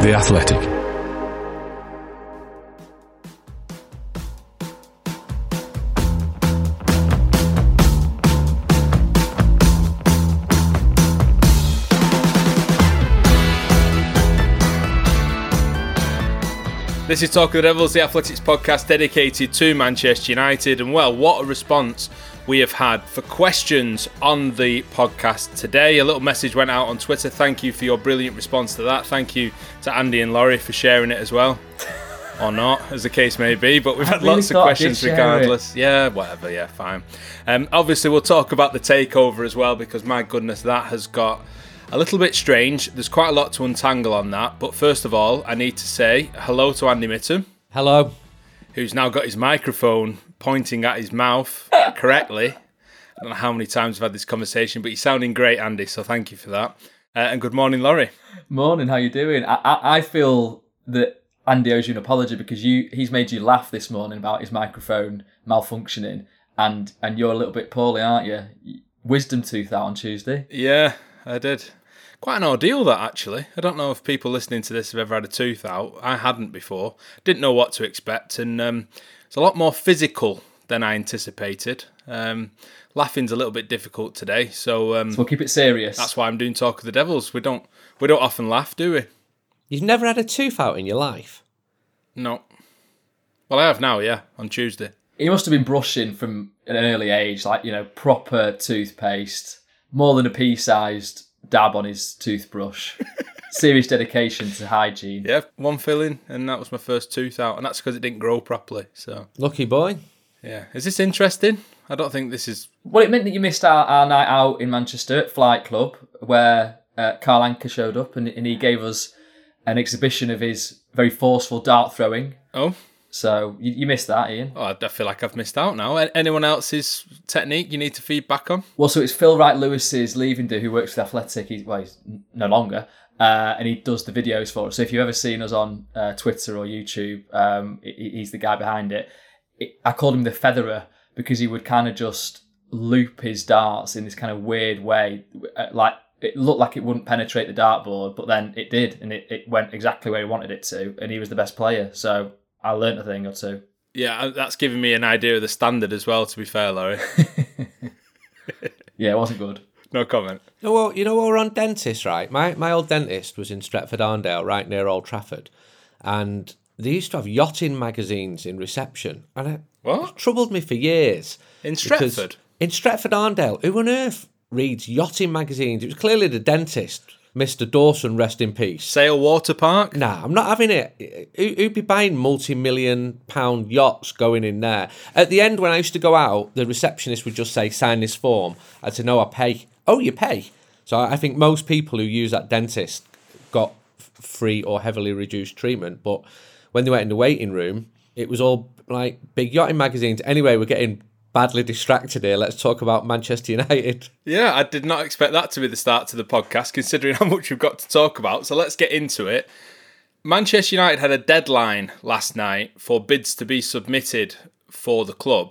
The Athletic. This is Talk of the Devils, the Athletics podcast dedicated to Manchester United. And well, what a response we have had for questions on the podcast today. A little message went out on Twitter. Thank you for your brilliant response to that. Thank you to Andy and Laurie for sharing it as well. Or not, as the case may be. But we've had lots of questions regardless. Yeah, whatever. Yeah, fine. Obviously, we'll talk about the takeover as well, because my goodness, that has got a little bit strange. There's quite a lot to untangle on that. But first of all, I need to say hello to Andy Mitton. Hello. Who's now got his microphone pointing at his mouth correctly. I don't know how many times we've had this conversation, but you're sounding great, Andy, so thank you for that. And good morning, Laurie. Morning, how you doing? I feel that Andy owes you an apology because he's made you laugh this morning about his microphone malfunctioning, and you're a little bit poorly, aren't you? Wisdom tooth out on Tuesday. Yeah, I did. Quite an ordeal, that, actually. I don't know if people listening to this have ever had a tooth out. I hadn't before. Didn't know what to expect, and it's a lot more physical than I anticipated. Laughing's a little bit difficult today, so we'll keep it serious. That's why I'm doing Talk of the Devils. We don't often laugh, do we? You've never had a tooth out in your life? No. Well, I have now, yeah, on Tuesday. He must have been brushing from an early age, like, proper toothpaste, more than a pea-sized dab on his toothbrush. Serious dedication to hygiene. Yeah, one filling, and that was my first tooth out, and that's because it didn't grow properly. So lucky boy. Yeah. Is this interesting? I don't think this is. Well, it meant that you missed our night out in Manchester at Flight Club, where Carl Anka showed up, and he gave us an exhibition of his very forceful dart throwing. Oh. So you missed that, Ian. Oh, I feel like I've missed out now. Anyone else's technique you need to feed back on? Well, so it's Phil Wright-Lewis's leaving do, who works for The Athletic. He's no longer. And he does the videos for us. So if you've ever seen us on Twitter or YouTube, he's the guy behind it. I called him the featherer because he would kind of just loop his darts in this kind of weird way. Like, it looked like it wouldn't penetrate the dartboard, but then it did. And it went exactly where he wanted it to. And he was the best player. So I learnt a thing or two. Yeah, that's given me an idea of the standard as well, to be fair, Laurie. Yeah, it wasn't good. No comment. Well, we're on dentists, right? My old dentist was in Stretford-Arndale, right near Old Trafford. And they used to have yachting magazines in reception. And it troubled me for years. In Stretford? In Stretford-Arndale, who on earth reads yachting magazines? It was clearly the dentist, Mr. Dawson, rest in peace. Sale Water Park? Nah, I'm not having it. Who'd be buying multi-million-pound yachts going in there? At the end, when I used to go out, the receptionist would just say, sign this form. I'd say, no, I pay. Oh, you pay? So I think most people who use that dentist got free or heavily reduced treatment. But when they went in the waiting room, it was all like big yachting magazines. Anyway, we're getting badly distracted here. Let's talk about Manchester United. Yeah, I did not expect that to be the start to the podcast, considering how much we've got to talk about. So let's get into it. Manchester United had a deadline last night for bids to be submitted for the club.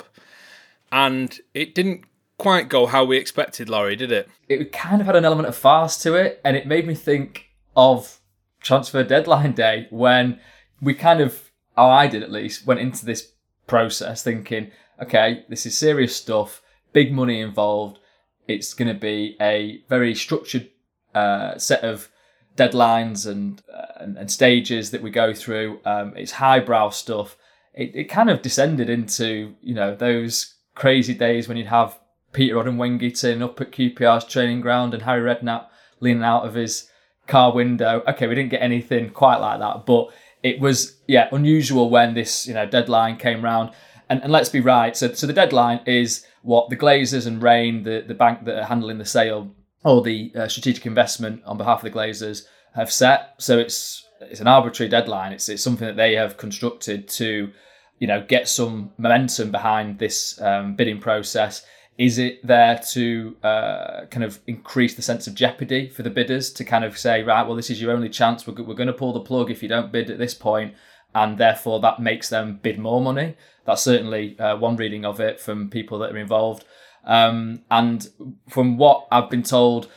And it didn't quite go how we expected, Laurie, did it? It kind of had an element of farce to it, and it made me think of transfer deadline day when we kind of, or I did at least, went into this process thinking, okay, this is serious stuff, big money involved. It's going to be a very structured set of deadlines and stages that we go through. It's highbrow stuff. It kind of descended into, those crazy days when you'd have Peter Odemwingie turning up at QPR's training ground and Harry Redknapp leaning out of his car window. Okay, we didn't get anything quite like that, but it was, unusual when this, deadline came round. And let's be right. So the deadline is what the Glazers and Rain, the bank that are handling the sale or the strategic investment on behalf of the Glazers, have set. So it's an arbitrary deadline. It's something that they have constructed to, get some momentum behind this bidding process. Is it there to kind of increase the sense of jeopardy for the bidders to kind of say, right, well, this is your only chance. We're going to pull the plug if you don't bid at this point, and therefore that makes them bid more money. That's certainly one reading of it from people that are involved. And from what I've been told,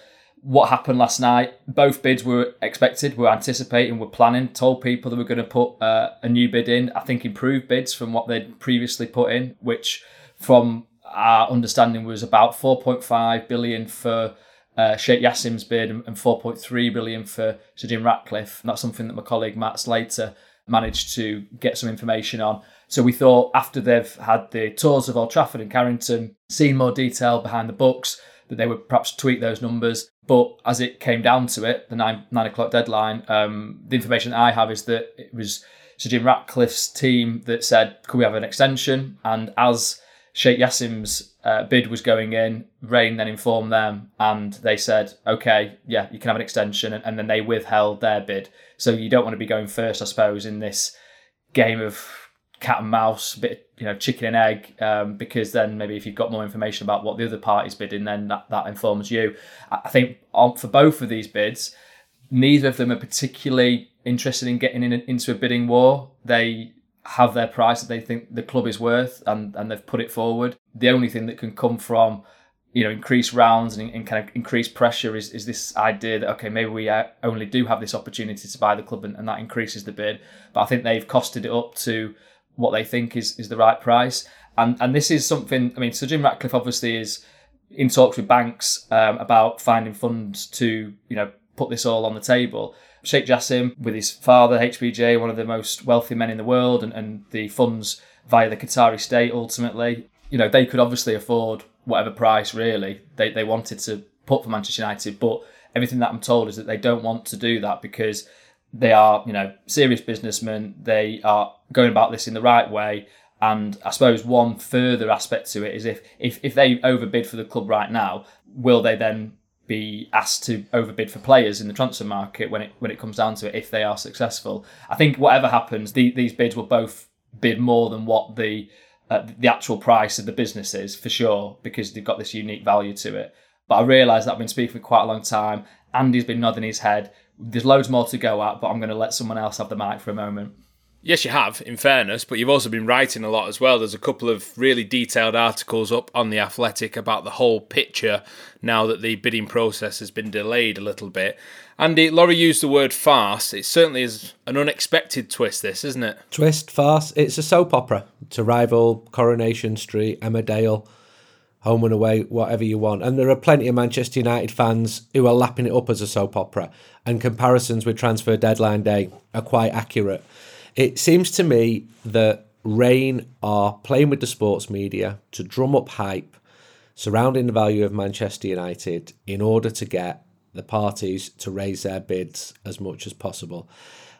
what happened last night, both bids were expected, were anticipating, were planning, told people they were going to put a new bid in. I think improved bids from what they'd previously put in, which from our understanding was about 4.5 billion for Sheikh Yassim's bid and 4.3 billion for Sir Jim Ratcliffe. And that's something that my colleague Matt Slater managed to get some information on. So we thought after they've had the tours of Old Trafford and Carrington, seen more detail behind the books, that they would perhaps tweak those numbers. But as it came down to it, the 9 o'clock deadline, the information that I have is that it was Sir Jim Ratcliffe's team that said, could we have an extension? And as Sheikh Yassim's bid was going in, Rain then informed them and they said, okay, yeah, you can have an extension. And then they withheld their bid. So you don't want to be going first, I suppose, in this game of cat and mouse, bit chicken and egg, because then maybe if you've got more information about what the other party's bidding, then that informs you. I think for both of these bids, neither of them are particularly interested in getting into a bidding war. They have their price that they think the club is worth, and they've put it forward. The only thing that can come from increased rounds and kind of increased pressure is this idea that, okay, maybe we only do have this opportunity to buy the club and that increases the bid. But I think they've costed it up to what they think is the right price. And this is something, I mean, Sir Jim Ratcliffe obviously is in talks with banks about finding funds to, put this all on the table. Sheikh Jassim, with his father, HBJ, one of the most wealthy men in the world, and the funds via the Qatari state ultimately, they could obviously afford whatever price really they wanted to put for Manchester United. But everything that I'm told is that they don't want to do that because they are, serious businessmen. They are going about this in the right way. And I suppose one further aspect to it is if they overbid for the club right now, will they then be asked to overbid for players in the transfer market when it comes down to it, if they are successful? I think whatever happens, these bids will both bid more than what the actual price of the business is, for sure, because they've got this unique value to it. But I realise that I've been speaking for quite a long time. Andy's been nodding his head. There's loads more to go at, but I'm going to let someone else have the mic for a moment. Yes, you have, in fairness, but you've also been writing a lot as well. There's a couple of really detailed articles up on The Athletic about the whole picture now that the bidding process has been delayed a little bit. Andy, Laurie used the word farce. It certainly is an unexpected twist, this, isn't it? Twist, farce. It's a soap opera to rival Coronation Street, Emmerdale, home and away, whatever you want. And there are plenty of Manchester United fans who are lapping it up as a soap opera. And comparisons with transfer deadline day are quite accurate. It seems to me that Rain are playing with the sports media to drum up hype surrounding the value of Manchester United in order to get the parties to raise their bids as much as possible.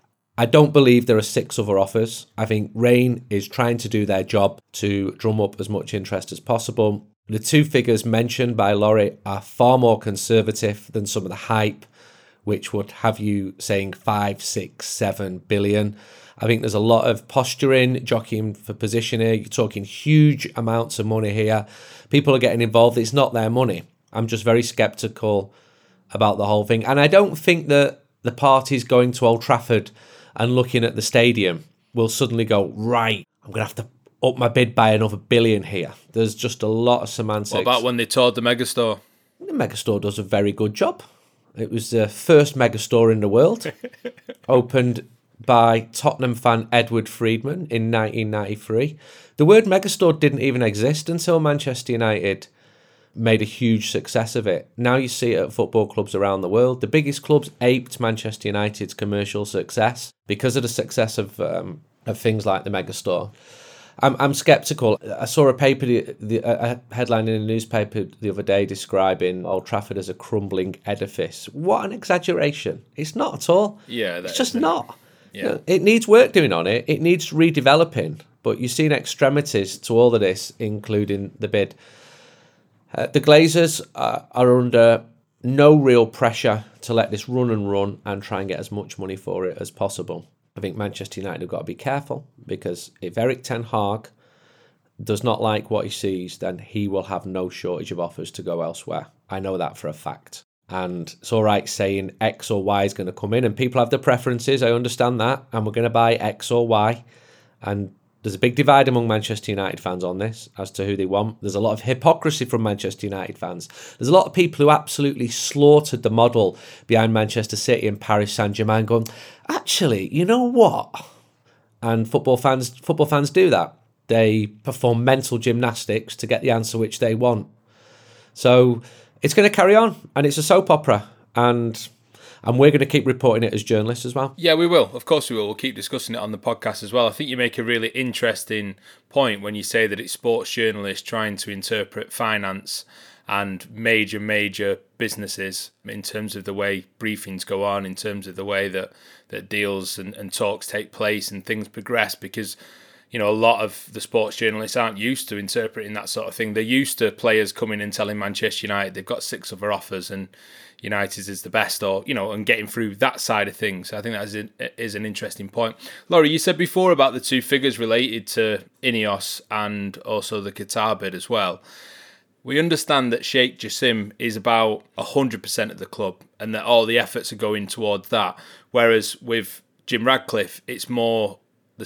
I don't believe there are 6 other offers. I think Rain is trying to do their job to drum up as much interest as possible. The 2 figures mentioned by Laurie are far more conservative than some of the hype, which would have you saying 5, 6, 7 billion. I think there's a lot of posturing, jockeying for position here. You're talking huge amounts of money here. People are getting involved. It's not their money. I'm just very sceptical about the whole thing. And I don't think that the parties going to Old Trafford and looking at the stadium will suddenly go, right, I'm going to have to up my bid by another billion here. There's just a lot of semantics. What about when they toured the Megastore? The Megastore does a very good job. It was the first Megastore in the world. Opened by Tottenham fan Edward Friedman in 1993. The word Megastore didn't even exist until Manchester United made a huge success of it. Now you see it at football clubs around the world. The biggest clubs aped Manchester United's commercial success because of the success of things like the Megastore. I'm sceptical. I saw a paper, a headline in a newspaper the other day describing Old Trafford as a crumbling edifice. What an exaggeration. It's not at all. Yeah, it's just not. Yeah. It needs work doing on it. It needs redeveloping. But you've seen extremities to all of this, including the bid. The Glazers are under no real pressure to let this run and try and get as much money for it as possible. I think Manchester United have got to be careful, because if Erik ten Hag does not like what he sees, then he will have no shortage of offers to go elsewhere. I know that for a fact. And it's all right saying X or Y is going to come in, and people have their preferences. I understand that. And we're going to buy X or Y. And There's a big divide among Manchester United fans on this as to who they want. There's a lot of hypocrisy from Manchester United fans. There's a lot of people who absolutely slaughtered the model behind Manchester City and Paris Saint-Germain going, actually, you know what? And football fans do that. They perform mental gymnastics to get the answer which they want. So it's going to carry on, and it's a soap opera, and we're going to keep reporting it as journalists as well. Yeah, we will. Of course we will. We'll keep discussing it on the podcast as well. I think you make a really interesting point when you say that it's sports journalists trying to interpret finance and major businesses in terms of the way briefings go on, in terms of the way that deals and talks take place and things progress, because a lot of the sports journalists aren't used to interpreting that sort of thing. They're used to players coming and telling Manchester United they've got 6 other offers and United is the best, or and getting through that side of things. I think that is an interesting point. Laurie, you said before about the 2 figures related to Ineos and also the Qatar bid as well. We understand that Sheikh Jassim is about 100% of the club and that all the efforts are going towards that. Whereas with Jim Ratcliffe, it's more the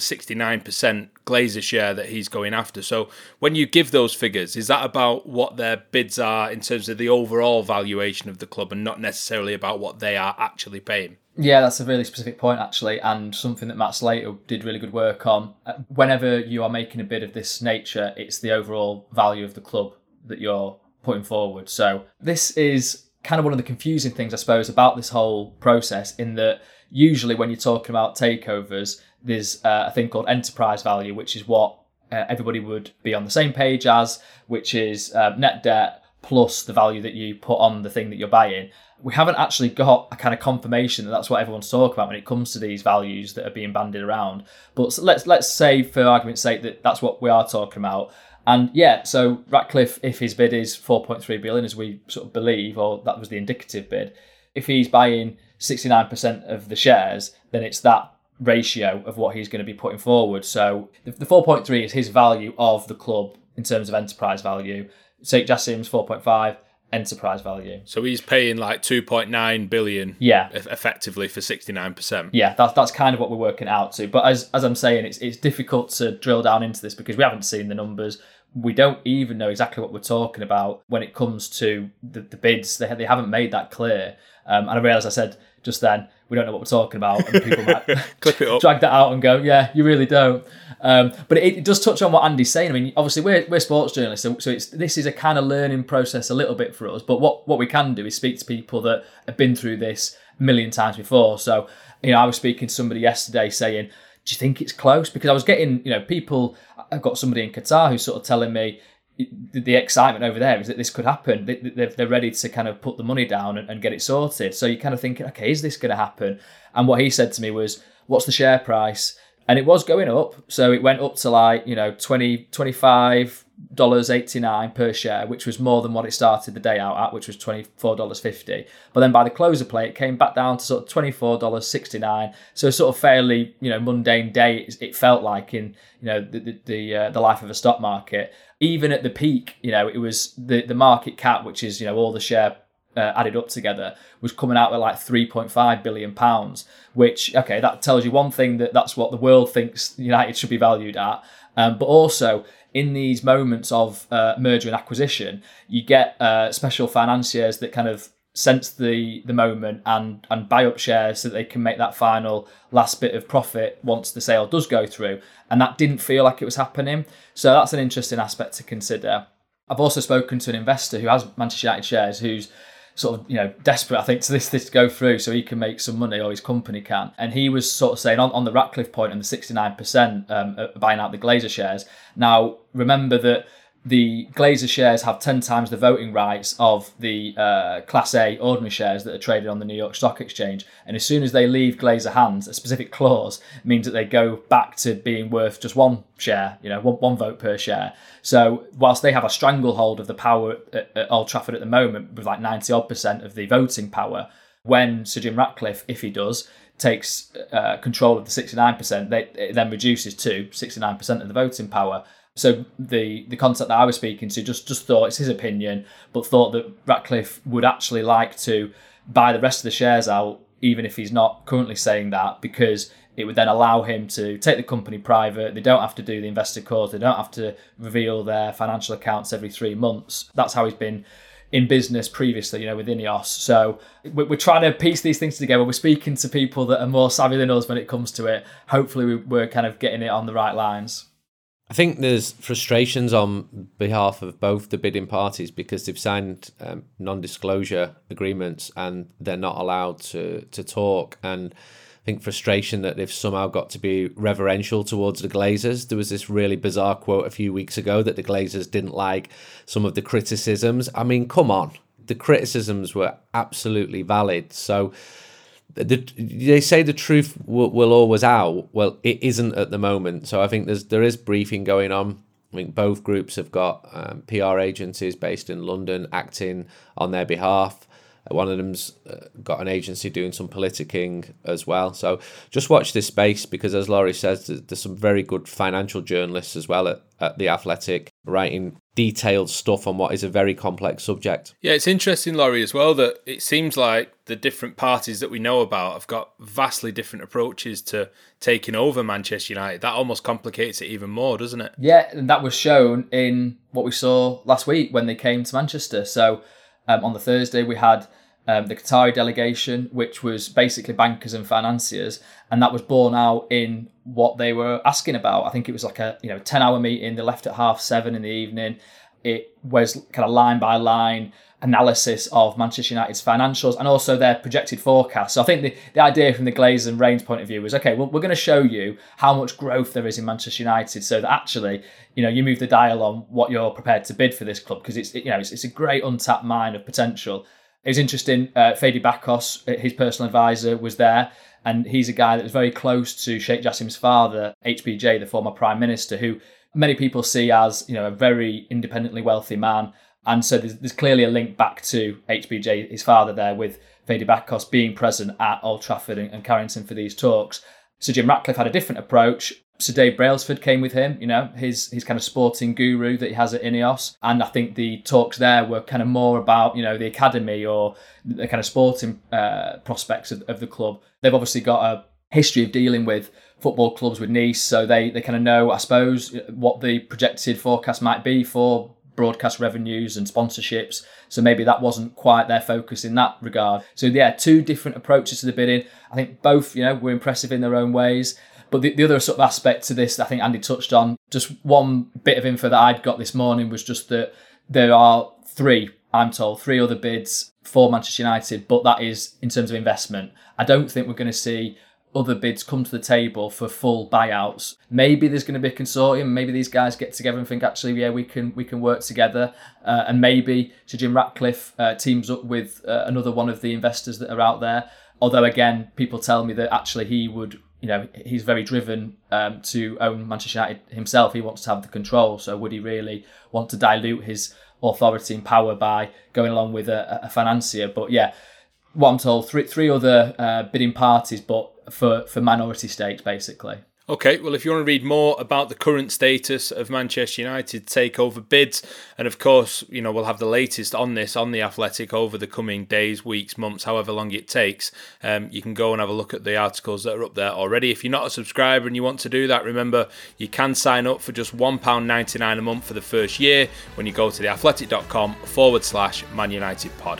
69% Glazer share that he's going after. So when you give those figures, is that about what their bids are in terms of the overall valuation of the club and not necessarily about what they are actually paying? Yeah, that's a really specific point, actually, and something that Matt Slater did really good work on. Whenever you are making a bid of this nature, it's the overall value of the club that you're putting forward. So this is kind of one of the confusing things, I suppose, about this whole process, in that usually when you're talking about takeovers, there's a thing called enterprise value, which is what everybody would be on the same page as, which is net debt plus the value that you put on the thing that you're buying. We haven't actually got a kind of confirmation that that's what everyone's talking about when it comes to these values that are being bandied around. But let's say, for argument's sake, that that's what we are talking about. And yeah, so Ratcliffe, if his bid is 4.3 billion, as we sort of believe, or that was the indicative bid, if he's buying 69% of the shares, then it's that ratio of what he's going to be putting forward. So the 4.3 is his value of the club in terms of enterprise value. Sheikh Jassim's 4.5 enterprise value. So he's paying like 2.9 billion, effectively, for 69%. Yeah, that's kind of what we're working out to. But as I'm saying, it's difficult to drill down into this because we haven't seen the numbers. We don't even know exactly what we're talking about when it comes to the bids. They haven't made that clear. And I realise I said just then, we don't know what we're talking about, and people might clip it up, drag that out and go, yeah, you really don't. But it does touch on what Andy's saying. I mean, obviously we're sports journalists, so this is a kind of learning process a little bit for us. But what we can do is speak to people that have been through this a million times before. So, I was speaking to somebody yesterday saying, do you think it's close? Because I was getting, people, I've got somebody in Qatar who's sort of telling me, the excitement over there is that this could happen. They're ready to kind of put the money down and get it sorted. So you're kind of thinking, okay, is this going to happen? And what he said to me was, what's the share price? And it was going up. So it went up to like, $25.89 per share, which was more than what it started the day out at, which was $24.50. But then by the close of play, it came back down to sort of $24.69. So sort of fairly, mundane day, it felt like in, the life of a stock market. Even at the peak, it was the market cap, which is, all the share added up together, was coming out with like £3.5 billion, which, okay, that tells you one thing, that's what the world thinks United should be valued at. But also, in these moments of merger and acquisition, you get special financiers that kind of sense the moment and buy up shares so that they can make that final last bit of profit once the sale does go through. And that didn't feel like it was happening. So that's an interesting aspect to consider. I've also spoken to an investor who has Manchester United shares, who's sort of, desperate, I think, to this to go through so he can make some money, or his company can. And he was sort of saying on the Ratcliffe point and the 69% buying out the Glazer shares. Now, remember that the Glazer shares have 10 times the voting rights of the Class A ordinary shares that are traded on the New York Stock Exchange. And as soon as they leave Glazer hands, a specific clause means that they go back to being worth just one share, one vote per share. So whilst they have a stranglehold of the power at Old Trafford at the moment, with like 90% of the voting power, when Sir Jim Ratcliffe, if he does, takes control of the 69%, it then reduces to 69% of the voting power. So the contact that I was speaking to just thought, it's his opinion, but thought that Ratcliffe would actually like to buy the rest of the shares out, even if he's not currently saying that, because it would then allow him to take the company private. They don't have to do the investor calls. They don't have to reveal their financial accounts every 3 months. That's how he's been in business previously, with Ineos. So we're trying to piece these things together. We're speaking to people that are more savvy than us when it comes to it. Hopefully we're kind of getting it on the right lines. I think there's frustrations on behalf of both the bidding parties because they've signed non-disclosure agreements and they're not allowed to talk. And I think frustration that they've somehow got to be reverential towards the Glazers. There was this really bizarre quote a few weeks ago that the Glazers didn't like some of the criticisms. I mean, come on. The criticisms were absolutely valid. So they say the truth will always out. Well, it isn't at the moment. So I think there is briefing going on. I think both groups have got PR agencies based in London acting on their behalf. One of them's got an agency doing some politicking as well. So just watch this space because, as Laurie says, there's some very good financial journalists as well at The Athletic writing detailed stuff on what is a very complex subject. Yeah, it's interesting, Laurie, as well, that it seems like the different parties that we know about have got vastly different approaches to taking over Manchester United. That almost complicates it even more, doesn't it? Yeah, and that was shown in what we saw last week when they came to Manchester. So on the Thursday, we had the Qatari delegation, which was basically bankers and financiers, and that was borne out in what they were asking about. I think it was like a 10-hour meeting. They left at 7:30 in the evening. It was kind of line by line analysis of Manchester United's financials and also their projected forecast. So I think the idea from the Glazers and Reigns point of view was, okay, well, we're going to show you how much growth there is in Manchester United so that actually, you move the dial on what you're prepared to bid for this club because it's a great untapped mine of potential. It was interesting, Fadi Bakos, his personal advisor, was there, and he's a guy that was very close to Sheikh Jassim's father, HBJ, the former Prime Minister, who many people see as a very independently wealthy man. And so there's clearly a link back to HBJ, his father there, with Fadi Bakos being present at Old Trafford and Carrington for these talks. Sir Jim Ratcliffe had a different approach. Sir Dave Brailsford came with him, his kind of sporting guru that he has at Ineos. And I think the talks there were kind of more about, the academy or the kind of sporting prospects of the club. They've obviously got a history of dealing with football clubs with Nice, so they kind of know, I suppose, what the projected forecast might be for broadcast revenues and sponsorships. So maybe that wasn't quite their focus in that regard. So yeah, two different approaches to the bidding. I think both, were impressive in their own ways. But the other sort of aspect to this, I think Andy touched on, just one bit of info that I'd got this morning was just that there are three other bids for Manchester United, but that is in terms of investment. I don't think we're going to see other bids come to the table for full buyouts. Maybe there's going to be a consortium. Maybe these guys get together and think, actually, yeah, we can work together. And maybe Sir Jim Ratcliffe teams up with another one of the investors that are out there. Although, again, people tell me that actually he would... he's very driven to own Manchester United himself. He wants to have the control. So would he really want to dilute his authority and power by going along with a financier? But yeah, what I'm told, three other bidding parties, but for minority stakes, basically. Okay, well, if you want to read more about the current status of Manchester United takeover bids, and of course, we'll have the latest on this on The Athletic over the coming days, weeks, months, however long it takes, you can go and have a look at the articles that are up there already. If you're not a subscriber and you want to do that, remember, you can sign up for just £1.99 a month for the first year when you go to theathletic.com/Man United Pod.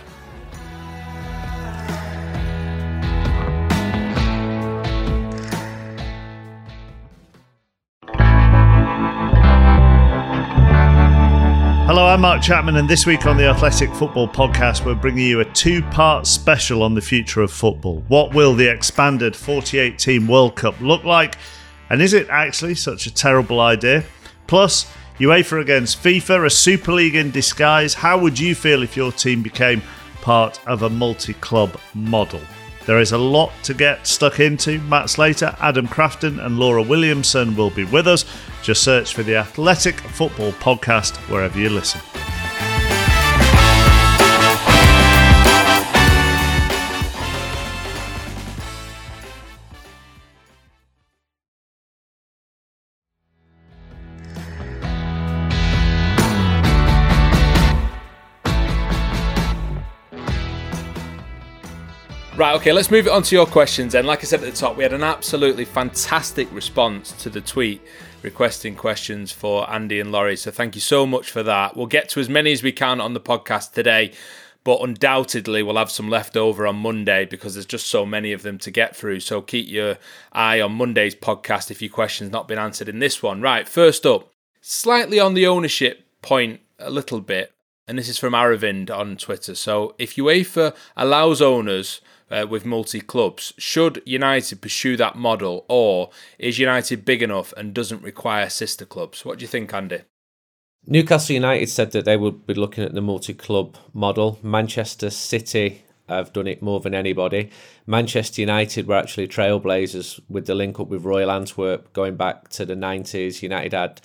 Hello, I'm Mark Chapman, and this week on the Athletic Football Podcast, we're bringing you a two-part special on the future of football. What will the expanded 48-team World Cup look like? And is it actually such a terrible idea? Plus, UEFA against FIFA, a Super League in disguise. How would you feel if your team became part of a multi-club model? There is a lot to get stuck into. Matt Slater, Adam Crafton and Laura Williamson will be with us. Just search for the Athletic Football Podcast wherever you listen. Right, okay, let's move it on to your questions then. Like I said at the top, we had an absolutely fantastic response to the tweet requesting questions for Andy and Laurie, so thank you so much for that. We'll get to as many as we can on the podcast today, but undoubtedly we'll have some left over on Monday because there's just so many of them to get through, so keep your eye on Monday's podcast if your question's not been answered in this one. Right, first up, slightly on the ownership point a little bit, and this is from Aravind on Twitter. So if UEFA allows owners with multi-clubs, should United pursue that model, or is United big enough and doesn't require sister clubs? What do you think, Andy? Newcastle United said that they would be looking at the multi-club model. Manchester City have done it more than anybody. Manchester United were actually trailblazers with the link up with Royal Antwerp going back to the 90s. United had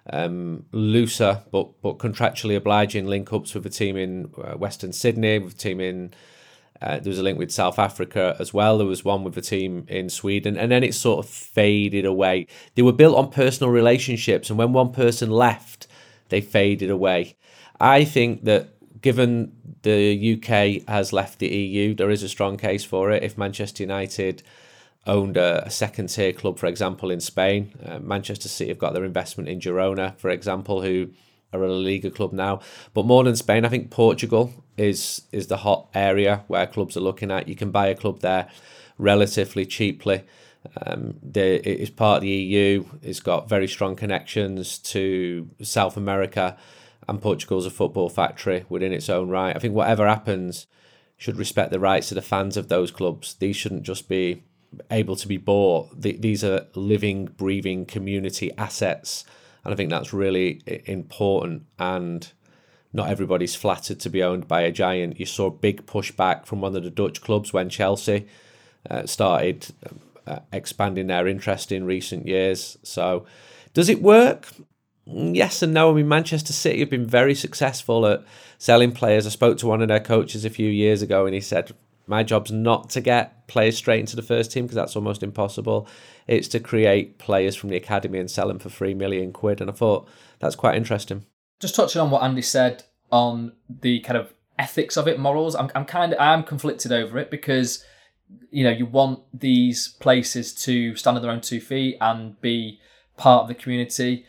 looser but contractually obliging link-ups with a team in Western Sydney, with a team in there was a link with South Africa as well. There was one with a team in Sweden, and then it sort of faded away. They were built on personal relationships, and when one person left, they faded away. I think that given the UK has left the EU, there is a strong case for it. If Manchester United owned a second-tier club, for example, in Spain, Manchester City have got their investment in Girona, for example, who are a La Liga club now. But more than Spain, I think Portugal is the hot area where clubs are looking at. You can buy a club there relatively cheaply. It is part of the EU. It's got very strong connections to South America, and Portugal's a football factory within its own right. I think whatever happens should respect the rights of the fans of those clubs. These shouldn't just be able to be bought. These are living, breathing community assets. And I think that's really important, and not everybody's flattered to be owned by a giant. You saw a big pushback from one of the Dutch clubs when Chelsea started expanding their interest in recent years. So does it work? Yes and no. I mean, Manchester City have been very successful at selling players. I spoke to one of their coaches a few years ago, and he said, my job's not to get players straight into the first team because that's almost impossible. It's to create players from the academy and sell them for £3 million. And I thought that's quite interesting. Just touching on what Andy said on the kind of ethics of it, morals, I'm conflicted over it because, you know, you want these places to stand on their own 2 feet and be part of the community,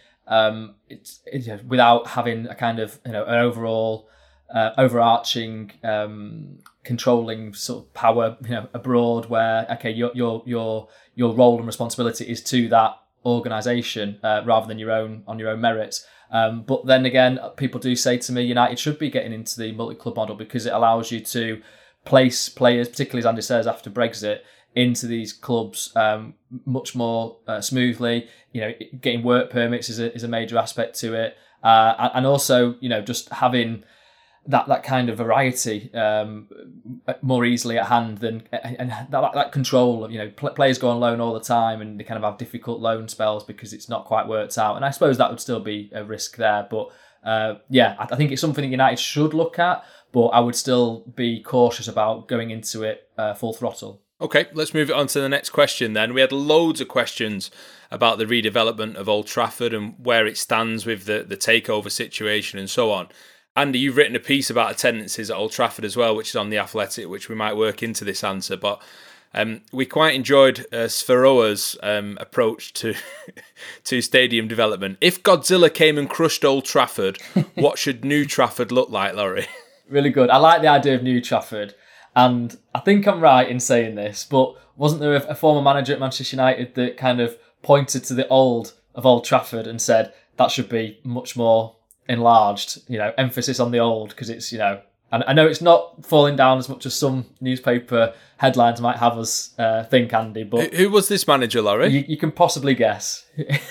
without having a kind of, you know, an overall overarching controlling sort of power, you know, abroad, where okay, your role and responsibility is to that organisation rather than your own merits. But then again, people do say to me, United should be getting into the multi-club model because it allows you to place players, particularly as Andy says after Brexit, into these clubs much more smoothly. You know, getting work permits is a major aspect to it, and also, you know, just having that kind of variety more easily at hand than and that control of, you know, players go on loan all the time and they kind of have difficult loan spells because it's not quite worked out, and I suppose that would still be a risk there. But I think it's something that United should look at, but I would still be cautious about going into it full throttle. Okay, let's move it on to the next question then. We had loads of questions about the redevelopment of Old Trafford and where it stands with the takeover situation and so on. Andy, you've written a piece about attendances at Old Trafford as well, which is on The Athletic, which we might work into this answer. But we quite enjoyed Sferoa's approach to stadium development. If Godzilla came and crushed Old Trafford, what should New Trafford look like, Laurie? Really good. I like the idea of New Trafford. And I think I'm right in saying this, but wasn't there a former manager at Manchester United that kind of pointed to the old of Old Trafford and said that should be much more enlarged, you know, emphasis on the old, because it's, you know, and I know it's not falling down as much as some newspaper headlines might have us think, Andy, but... Who was this manager, Laurie? You can possibly guess.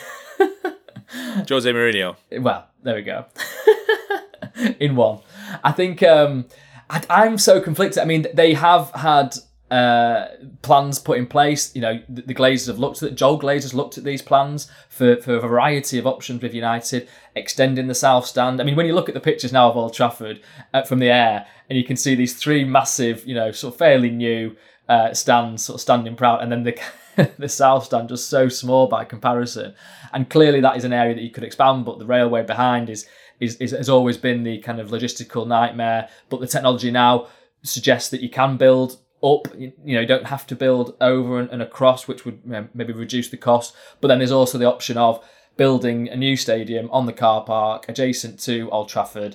Jose Mourinho. Well, there we go. In one. I think... I'm so conflicted. I mean, they have had plans put in place. You know, the Glazers have looked at it. Joel Glazer's looked at these plans for a variety of options with United, extending the South Stand. I mean, when you look at the pictures now of Old Trafford from the air, and you can see these 3 massive, you know, sort of fairly new stands sort of standing proud, and then the South Stand just so small by comparison. And clearly that is an area that you could expand, but the railway behind has always been the kind of logistical nightmare. But the technology now suggests that you can build up. You don't have to build over and across, which would maybe reduce the cost. But then there's also the option of building a new stadium on the car park adjacent to Old Trafford.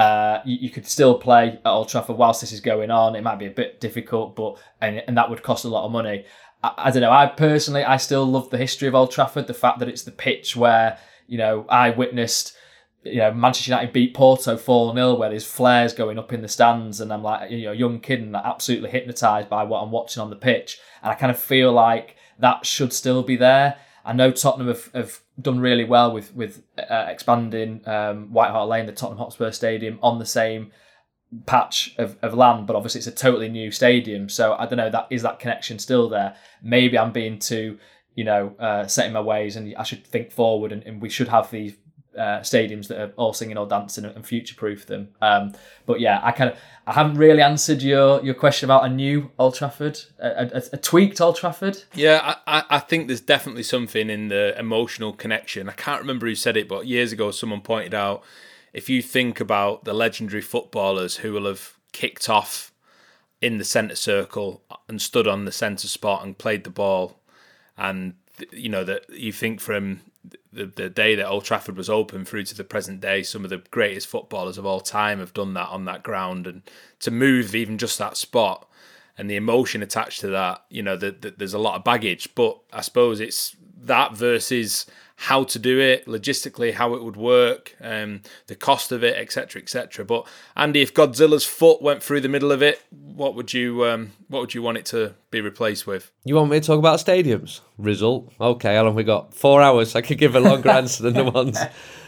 You could still play at Old Trafford whilst this is going on. It might be a bit difficult, but and that would cost a lot of money. I don't know. I still love the history of Old Trafford. The fact that it's the pitch where I witnessed Manchester United beat Porto 4-0, where there's flares going up in the stands, and I'm like a young kid and absolutely hypnotised by what I'm watching on the pitch. And I kind of feel like that should still be there. I know Tottenham have done really well with expanding White Hart Lane, the Tottenham Hotspur Stadium, on the same patch of land, but obviously it's a totally new stadium. So I don't know, that connection still there? Maybe I'm being too set in my ways, and I should think forward, and we should have these stadiums that are all singing or dancing and future-proof them. But yeah, I haven't really answered your question about a new Old Trafford, a tweaked Old Trafford. Yeah, I think there's definitely something in the emotional connection. I can't remember who said it, but years ago someone pointed out, if you think about the legendary footballers who will have kicked off in the centre circle and stood on the centre spot and played the ball, and that you think from the day that Old Trafford was open through to the present day, some of the greatest footballers of all time have done that on that ground, and to move even just that spot and the emotion attached to that, there's a lot of baggage. But I suppose it's that versus how to do it logistically, how it would work, the cost of it, etc., etc. But Andy, if Godzilla's foot went through the middle of it, what would you want it to be replaced with? You want me to talk about stadiums? Result? Okay, how long have we got? 4 hours. I could give a longer answer than the ones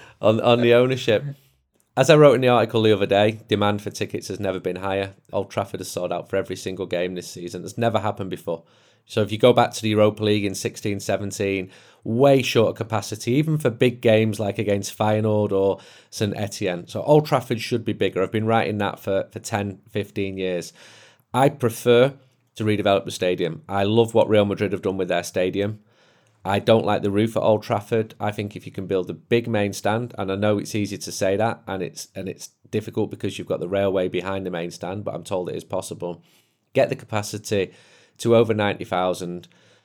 on the ownership. As I wrote in the article the other day, demand for tickets has never been higher. Old Trafford has sold out for every single game this season. It's never happened before. So if you go back to the Europa League in 16-17, way shorter capacity, even for big games like against Feyenoord or St Etienne. So Old Trafford should be bigger. I've been writing that for 10, 15 years. I prefer to redevelop the stadium. I love what Real Madrid have done with their stadium. I don't like the roof at Old Trafford. I think if you can build a big main stand, and I know it's easy to say that, and it's difficult because you've got the railway behind the main stand, but I'm told it is possible. Get the capacity to over 90,000.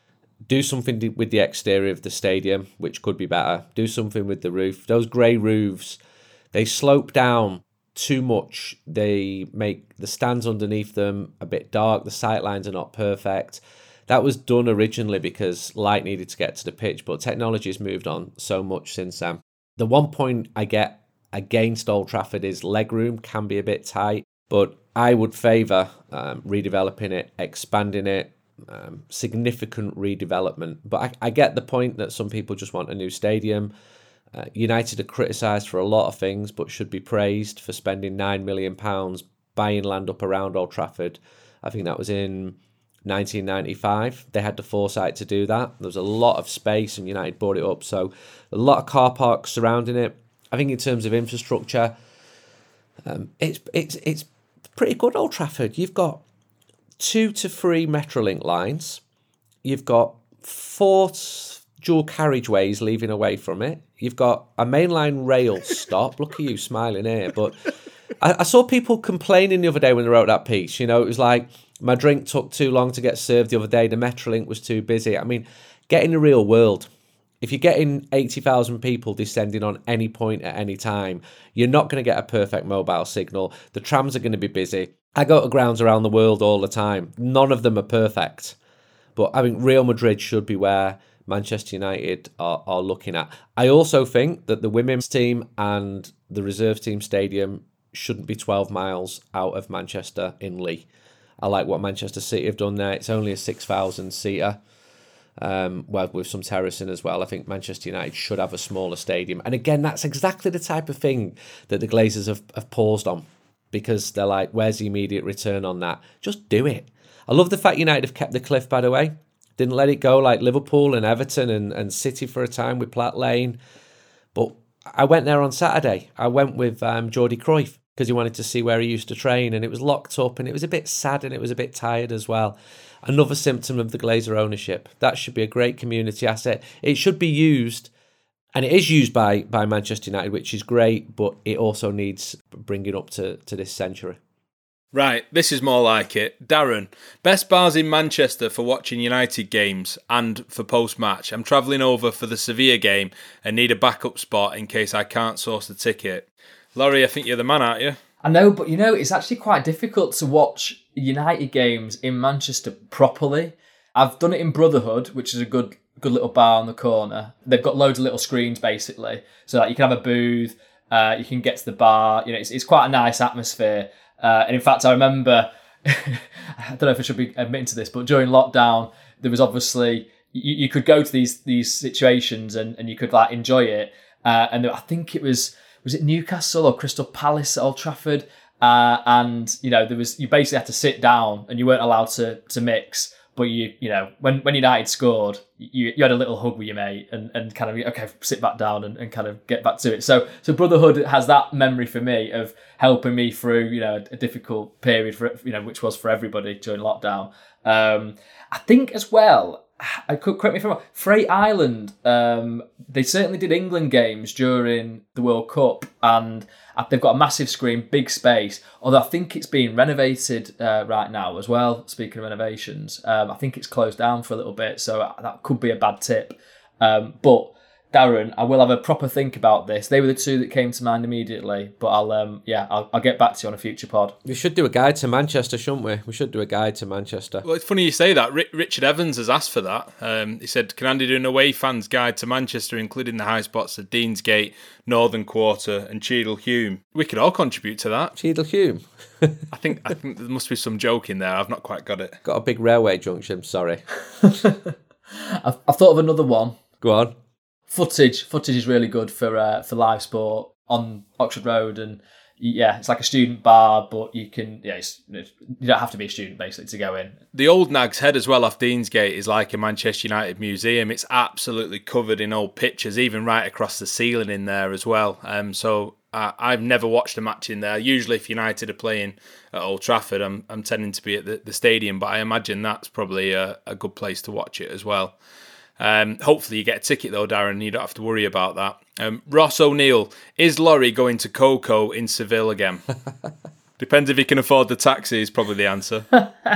Do something with the exterior of the stadium, which could be better. Do something with the roof. Those grey roofs, they slope down too much. They make the stands underneath them a bit dark. The sight lines are not perfect. That was done originally because light needed to get to the pitch, but technology has moved on so much since then. The one point I get against Old Trafford is legroom can be a bit tight, but I would favour redeveloping it, expanding it, significant redevelopment. But I get the point that some people just want a new stadium. United are criticised for a lot of things, but should be praised for spending £9 million buying land up around Old Trafford. I think that was in 1995. They had the foresight to do that. There was a lot of space and United bought it up. So a lot of car parks surrounding it. I think in terms of infrastructure, it's pretty good, Old Trafford. You've got 2 to 3 Metrolink lines. You've got 4 dual carriageways leaving away from it. You've got a mainline rail stop. Look at you smiling here. But I saw people complaining the other day when they wrote that piece. It was like, my drink took too long to get served the other day. The Metrolink was too busy. I mean, get in the real world. If you're getting 80,000 people descending on any point at any time, you're not going to get a perfect mobile signal. The trams are going to be busy. I go to grounds around the world all the time. None of them are perfect. But I think Real Madrid should be where Manchester United are looking at. I also think that the women's team and the reserve team stadium shouldn't be 12 miles out of Manchester in Lee. I like what Manchester City have done there. It's only a 6,000-seater. Well, with some terracing as well. I think Manchester United should have a smaller stadium. And again, that's exactly the type of thing that the Glazers have paused on, because they're like, where's the immediate return on that? Just do it. I love the fact United have kept the cliff, by the way. Didn't let it go like Liverpool and Everton and City for a time with Platt Lane. But I went there on Saturday. I went with Jordi Cruyff because he wanted to see where he used to train, and it was locked up and it was a bit sad and it was a bit tired as well. Another symptom of the Glazer ownership. That should be a great community asset. It should be used, and it is used by Manchester United, which is great, but it also needs bringing up to this century. Right, this is more like it. Darren, best bars in Manchester for watching United games and for post-match. I'm travelling over for the Sevilla game and need a backup spot in case I can't source the ticket. Laurie, I think you're the man, aren't you? I know, but it's actually quite difficult to watch United games in Manchester properly. I've done it in Brotherhood, which is a good little bar on the corner. They've got loads of little screens, basically. So that you can have a booth, you can get to the bar. It's quite a nice atmosphere. And in fact, I remember, I don't know if I should be admitting to this, but during lockdown, there was obviously, you could go to these situations and you could enjoy it. And I think was it Newcastle or Crystal Palace at Old Trafford? And you basically had to sit down and you weren't allowed to mix. But when United scored, you had a little hug with your mate and kind of, okay, sit back down and kind of get back to it. So Brotherhood has that memory for me of helping me through, a difficult period for, which was for everybody during lockdown. I think as well, I could correct me if I'm wrong, Freight Island, they certainly did England games during the World Cup, and they've got a massive screen, big space, although I think it's being renovated right now as well. Speaking of renovations, I think it's closed down for a little bit, so that could be a bad tip. But Darren, I will have a proper think about this. They were the two that came to mind immediately, but I'll get back to you on a future pod. We should do a guide to Manchester, shouldn't we? We should do a guide to Manchester. Well, it's funny you say that. Richard Evans has asked for that. He said, can Andy do an away fans guide to Manchester, including the high spots of Deansgate, Northern Quarter and Cheadle Hulme? We could all contribute to that. Cheadle Hulme? I think there must be some joke in there. I've not quite got it. Got a big railway junction, sorry. I've thought of another one. Go on. Footage is really good for live sport on Oxford Road, and it's like a student bar, but you can you don't have to be a student basically to go in. The old Nag's Head as well off Deansgate is like a Manchester United museum. It's absolutely covered in old pictures, even right across the ceiling in there as well. So I've never watched a match in there. Usually, if United are playing at Old Trafford, I'm tending to be at the stadium, but I imagine that's probably a good place to watch it as well. Hopefully you get a ticket though, Darren. You don't have to worry about that. Ross O'Neill, is Laurie going to Coco in Seville again? Depends if he can afford the taxi is probably the answer.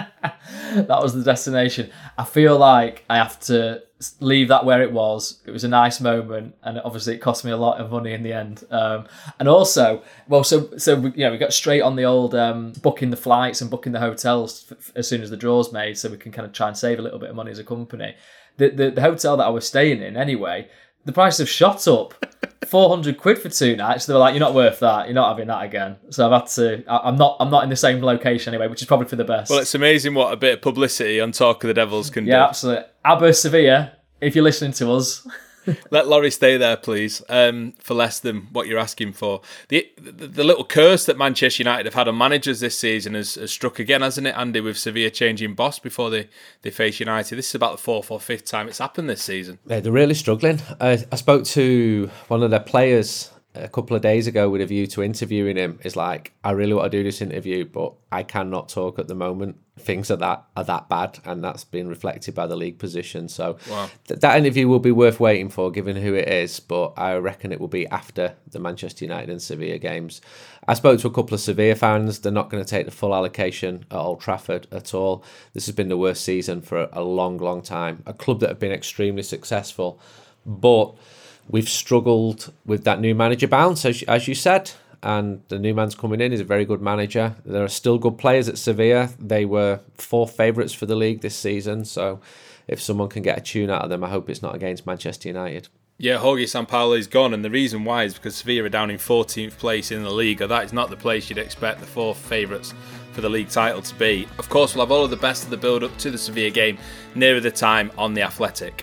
That was the destination. I feel like I have to leave that where it was. It was a nice moment, and obviously it cost me a lot of money in the end. And also, we got straight on the old booking the flights and booking the hotels as soon as the draw's made, so we can kind of try and save a little bit of money as a company. The hotel that I was staying in anyway, the prices have shot up. 400 quid for 2 nights. They were like, you're not worth that. You're not having that again. So I've had to. I'm not in the same location anyway, which is probably for the best. Well, it's amazing what a bit of publicity on Talk of the Devils can do. Yeah, absolutely. ABBA Sevilla, if you're listening to us. Let Laurie stay there, please, for less than what you're asking for. The little curse that Manchester United have had on managers this season has struck again, hasn't it, Andy, with Sevilla changing boss before they face United. This is about the 4th or 5th time it's happened this season. Yeah, they're really struggling. I spoke to one of their players a couple of days ago with a view to interviewing him. Is like, I really want to do this interview, but I cannot talk at the moment. Things are that bad, and that's been reflected by the league position. So wow. That interview will be worth waiting for, given who it is, but I reckon it will be after the Manchester United and Sevilla games. I spoke to a couple of Sevilla fans. They're not going to take the full allocation at Old Trafford at all. This has been the worst season for a long, long time. A club that have been extremely successful, but we've struggled with that new manager bounce, as you said, and the new man's coming in. He's a very good manager. There are still good players at Sevilla. They were 4th favourites for the league this season, so if someone can get a tune out of them, I hope it's not against Manchester United. Yeah, Jorge Sampaoli is gone, and the reason why is because Sevilla are down in 14th place in the league. That is not the place you'd expect the 4th favourites for the league title to be. Of course, we'll have all of the best of the build-up to the Sevilla game nearer the time on The Athletic.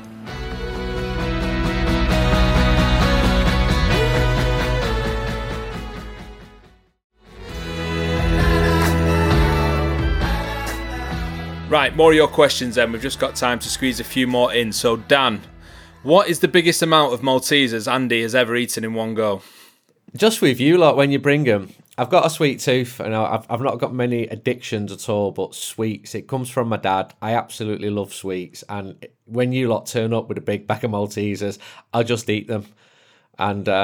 Right, more of your questions then. We've just got time to squeeze a few more in. So, Dan, what is the biggest amount of Maltesers Andy has ever eaten in one go? Just with you lot, when you bring them. I've got a sweet tooth, and I've not got many addictions at all, but sweets, it comes from my dad. I absolutely love sweets, and when you lot turn up with a big bag of Maltesers, I'll just eat them. And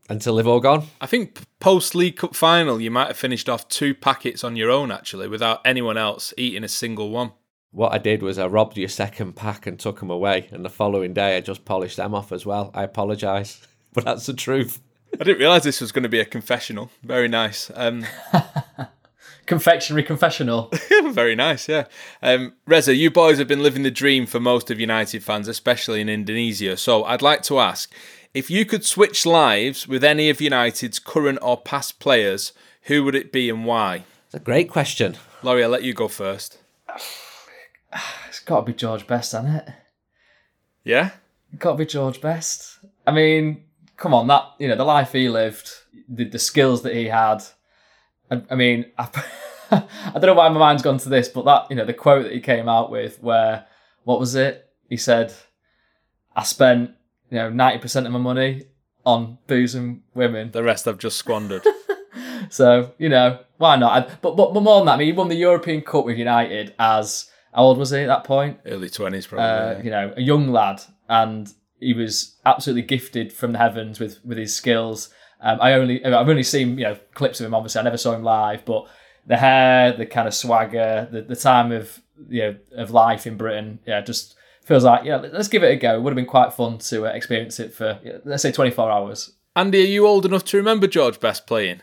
until they've all gone. I think post-League Cup final, you might have finished off 2 packets on your own, actually, without anyone else eating a single one. What I did was I robbed your second pack and took them away, and the following day I just polished them off as well. I apologise, but that's the truth. I didn't realise this was going to be a confessional. Very nice. Confectionery confessional. Very nice, yeah. Reza, you boys have been living the dream for most of United fans, especially in Indonesia. So I'd like to ask, if you could switch lives with any of United's current or past players, who would it be and why? It's a great question. Laurie, I'll let you go first. It's got to be George Best, hasn't it? Yeah? Got to be George Best. I mean, come on, that, you know, the life he lived, the skills that he had. I mean, I don't know why my mind's gone to this, but that, you know, the quote that he came out with, where, what was it? He said, "I spent, 90% of my money on booze and women. The rest I've just squandered." So, why not? But more than that, I mean, he won the European Cup with United as, how old was he at that point? Early 20s, probably. A young lad, and he was absolutely gifted from the heavens with his skills. I've only seen clips of him. Obviously, I never saw him live, but the hair, the kind of swagger, the time of life in Britain, just feels like let's give it a go. It would have been quite fun to experience it for let's say 24 hours. Andy, are you old enough to remember George Best playing?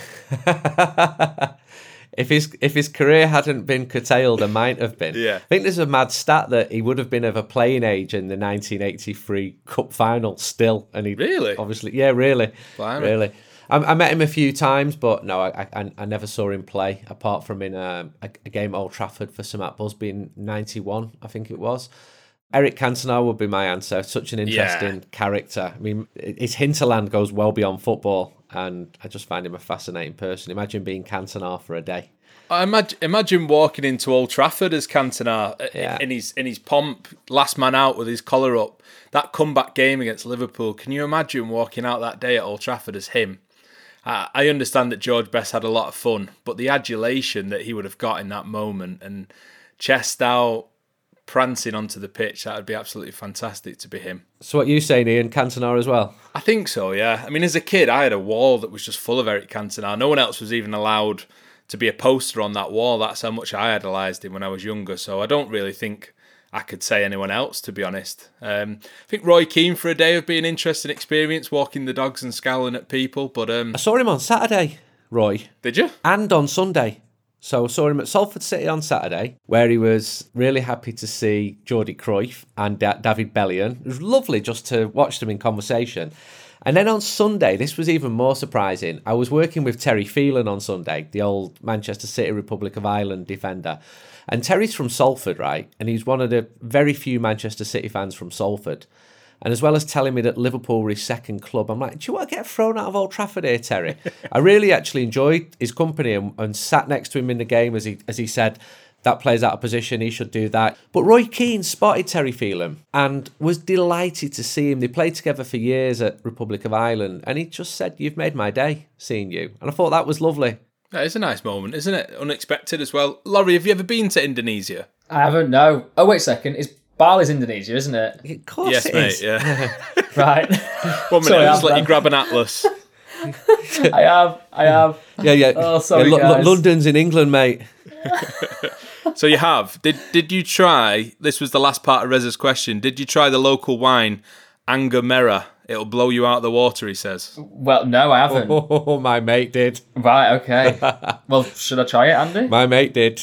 If his career hadn't been curtailed, it might have been. Yeah. I think there's a mad stat that he would have been of a playing age in the 1983 Cup final still. And he Really? Obviously, yeah, really. Blimey. Really. I met him a few times, but no, I never saw him play, apart from in a game at Old Trafford for Sir Matt Busby in 91, I think it was. Eric Cantona would be my answer. Such an interesting character. I mean, his hinterland goes well beyond football, and I just find him a fascinating person. Imagine being Cantona for a day. I imagine walking into Old Trafford as Cantona in his pomp, last man out with his collar up. That comeback game against Liverpool. Can you imagine walking out that day at Old Trafford as him? I understand that George Best had a lot of fun, but the adulation that he would have got in that moment and chest out, prancing onto the pitch, that would be absolutely fantastic to be him. So what you saying, Ian, Cantona as well? I think so, yeah. I mean, as a kid, I had a wall that was just full of Eric Cantona. No one else was even allowed to be a poster on that wall. That's how much I idolised him when I was younger. So I don't really think I could say anyone else, to be honest. I think Roy Keane for a day would be an interesting experience, walking the dogs and scowling at people. But I saw him on Saturday, Roy. Did you? And on Sunday. So I saw him at Salford City on Saturday, where he was really happy to see Jordi Cruyff and David Bellion. It was lovely just to watch them in conversation. And then on Sunday, this was even more surprising. I was working with Terry Phelan on Sunday, the old Manchester City Republic of Ireland defender. And Terry's from Salford, right? And he's one of the very few Manchester City fans from Salford. And as well as telling me that Liverpool were his second club, I'm like, do you want to get thrown out of Old Trafford here, Terry? I really actually enjoyed his company and sat next to him in the game as he said, that player's out of position, he should do that. But Roy Keane spotted Terry Phelan and was delighted to see him. They played together for years at Republic of Ireland, and he just said, "You've made my day seeing you." And I thought that was lovely. That is a nice moment, isn't it? Unexpected as well. Laurie, have you ever been to Indonesia? I haven't, no. Oh, wait a second. Bali's Indonesia, isn't it? Of course yes, it mate, is. Yeah. Right. 1 minute, Sorry, I'll just let man. you grab an atlas. I have. Yeah. Oh, sorry, guys. London's in England, mate. So you have. Did you try, this was the last part of Reza's question, did you try the local wine, Angomera? It'll blow you out of the water, he says. Well, no, I haven't. Oh, my mate did. Right, okay. Well, should I try it, Andy? My mate did.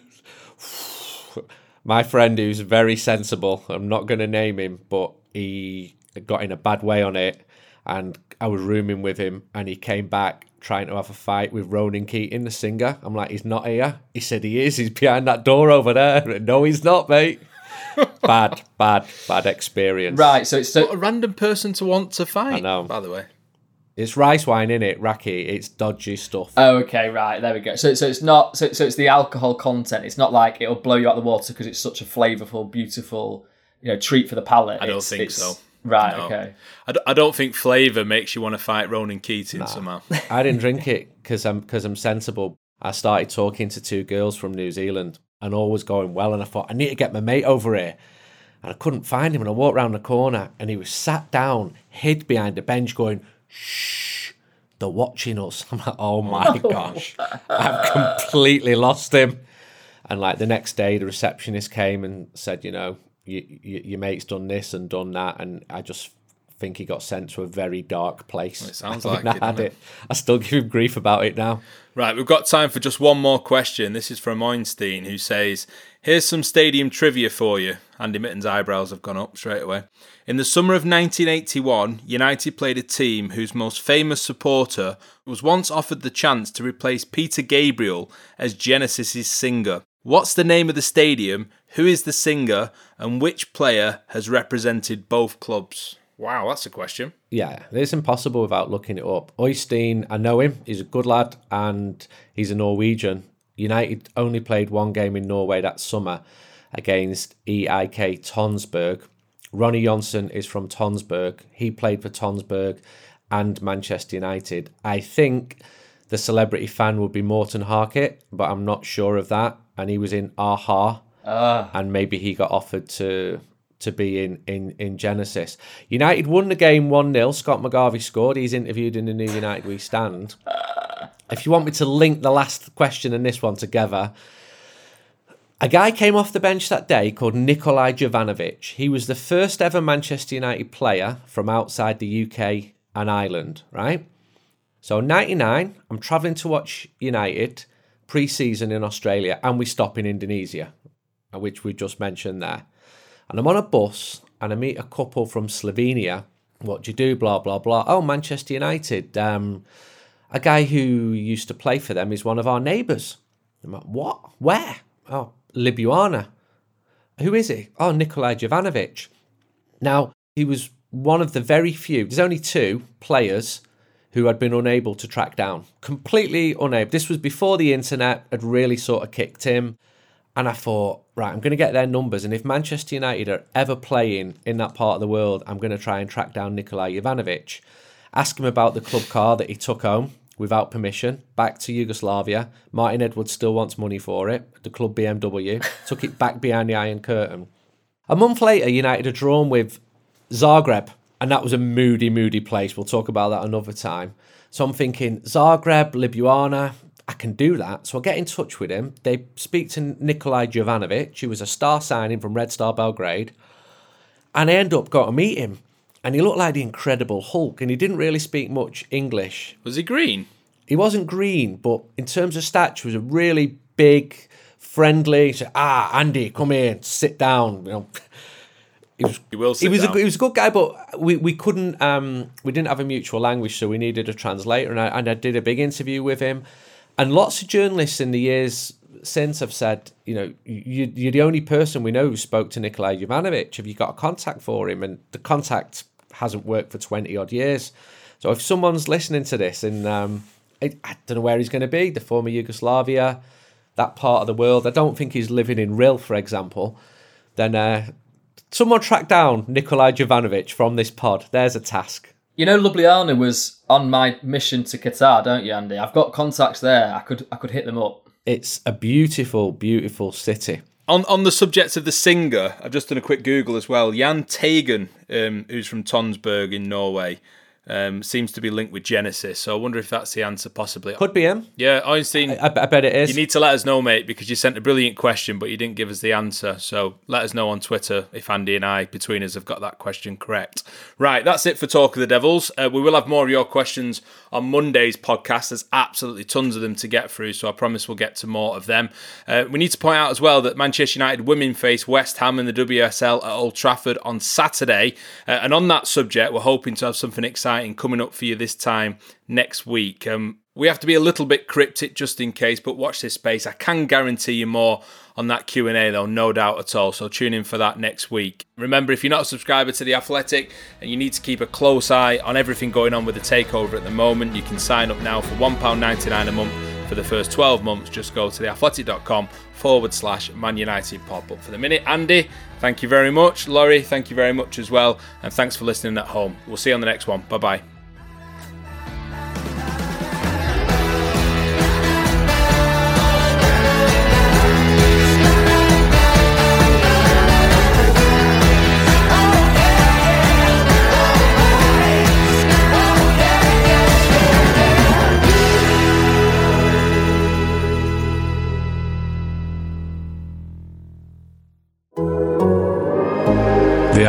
My friend, who's very sensible, I'm not going to name him, but he got in a bad way on it, and I was rooming with him, and he came back trying to have a fight with Ronan Keating, the singer. I'm like, he's not here. He said he is. He's behind that door over there. No, he's not, mate. Bad experience. Right, so it's... What a random person to want to fight, I know. by the way. It's rice wine, innit, Raki? It's dodgy stuff. Oh, okay, right, there we go. So it's not... So it's the alcohol content. It's not like it'll blow you out of the water because it's such a flavourful, beautiful, treat for the palate. I don't think so. Right, No. okay. I don't think flavour makes you want to fight Ronan Keating somehow. I didn't drink it because I'm sensible. I started talking to two girls from New Zealand and all was going well, and I thought, I need to get my mate over here. And I couldn't find him, and I walked round the corner and he was sat down, hid behind a bench going, shh, they're watching us. I'm like, oh my gosh, I've completely lost him. And like the next day, the receptionist came and said, you know, your mate's done this and done that. And I just think he got sent to a very dark place. Well, it sounds like it, doesn't it? I still give him grief about it now. Right, we've got time for just one more question. This is from Einstein, who says, here's some stadium trivia for you. Andy Mitten's eyebrows have gone up straight away. In the summer of 1981, United played a team whose most famous supporter was once offered the chance to replace Peter Gabriel as Genesis's singer. What's the name of the stadium, who is the singer, and which player has represented both clubs? Wow, that's a question. Yeah, it's impossible without looking it up. Øystein, I know him. He's a good lad, and he's a Norwegian. United only played one game in Norway that summer against EIK Tonsberg. Ronny Johnsen is from Tonsberg. He played for Tonsberg and Manchester United. I think the celebrity fan would be Morten Harket, but I'm not sure of that. And he was in Aha, and maybe he got offered to be in Genesis. United won the game 1-0. Scott McGarvey scored. He's interviewed in the new United We Stand. If you want me to link the last question and this one together, a guy came off the bench that day called Nikolai Jovanovic. He was the first ever Manchester United player from outside the UK and Ireland, right? So 99, I'm travelling to watch United pre-season in Australia, and we stop in Indonesia, which we just mentioned there. And I'm on a bus and I meet a couple from Slovenia. What do you do? Blah, blah, blah. Oh, Manchester United. A guy who used to play for them is one of our neighbours. I'm like, what? Where? Oh, Ljubljana. Who is he? Oh, Nikolai Jovanovic. Now, he was one of the very few, there's only 2 players who had been unable to track down. Completely unable. This was before the internet had really sort of kicked him. And I thought, right, I'm going to get their numbers. And if Manchester United are ever playing in that part of the world, I'm going to try and track down Nikolai Jovanovic. Ask him about the club car that he took home without permission, back to Yugoslavia. Martin Edwards still wants money for it. The club BMW took it back behind the Iron Curtain. A month later, United had drawn with Zagreb. And that was a moody, moody place. We'll talk about that another time. So I'm thinking, Zagreb, Ljubljana, I can do that. So I get in touch with him. They speak to Nikolai Jovanovic, who was a star signing from Red Star Belgrade. And I end up going to meet him. And he looked like the Incredible Hulk. And he didn't really speak much English. Was he green? He wasn't green, but in terms of stature, he was a really big, friendly. He said, Andy, come here, sit down. You know, he was a good guy, but we couldn't. We didn't have a mutual language, so we needed a translator. And I did a big interview with him. And lots of journalists in the years since have said, you know, you're the only person we know who spoke to Nikolai Jovanovic. Have you got a contact for him? And the contact hasn't worked for 20 odd years. So if someone's listening to this and I don't know where he's going to be, the former Yugoslavia, that part of the world, I don't think he's living in Ril, for example, then someone track down Nikolai Jovanovic from this pod. There's a task. You know, Ljubljana was on my mission to Qatar, don't you, Andy? I've got contacts there. I could hit them up. It's a beautiful, beautiful city. On the subject of the singer, I've just done a quick Google as well. Jan Teigen, who's from Tonsberg in Norway, seems to be linked with Genesis. So I wonder if that's the answer, possibly. Could be him. Yeah, Einstein. I bet it is. You need to let us know, mate, because you sent a brilliant question, but you didn't give us the answer. So let us know on Twitter if Andy and I, between us, have got that question correct. Right, that's it for Talk of the Devils. We will have more of your questions on Monday's podcast. There's absolutely tons of them to get through, so I promise we'll get to more of them. We need to point out as well that Manchester United women face West Ham in the WSL at Old Trafford on Saturday. And on that subject, we're hoping to have something exciting coming up for you this time next week. We have to be a little bit cryptic just in case, but watch this space. I can guarantee you more on that Q&A though, no doubt at all. So tune in for that next week. Remember, if you're not a subscriber to The Athletic and you need to keep a close eye on everything going on with the takeover at the moment, you can sign up now for £1.99 a month for the first 12 months. Just go to theathletic.com/Man United Pod. But for the minute, Andy, thank you very much. Laurie, thank you very much as well. And thanks for listening at home. We'll see you on the next one. Bye-bye.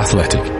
Athletic.